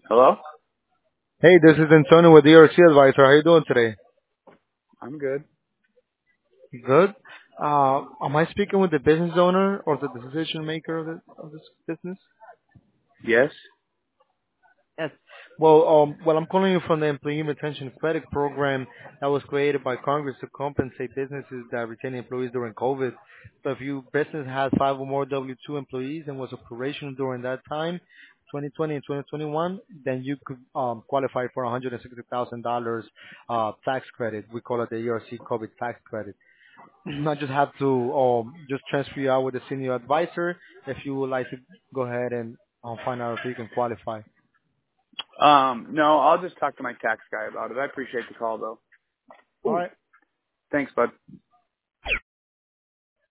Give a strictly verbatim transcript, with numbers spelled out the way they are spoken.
Hello? Hey, this is Antonio with E R C Advisor. How you doing today? I'm good. Good. Uh, am I speaking with the business owner or the decision maker of, the, of this business? Yes? Yes. Well, um, well, I'm calling you from the Employee Retention Credit Program that was created by Congress to compensate businesses that retain employees during COVID. So if your business has five or more W two employees and was operational during that time, twenty twenty and twenty twenty-one, then you could um, qualify for one hundred sixty thousand dollars uh, tax credit. We call it the E R C COVID tax credit. I just have to um, just transfer you out with a senior advisor if you would like to go ahead and um, find out if you can qualify. Um, no, I'll just talk to my tax guy about it. I appreciate the call though. All Ooh. right. Thanks, bud.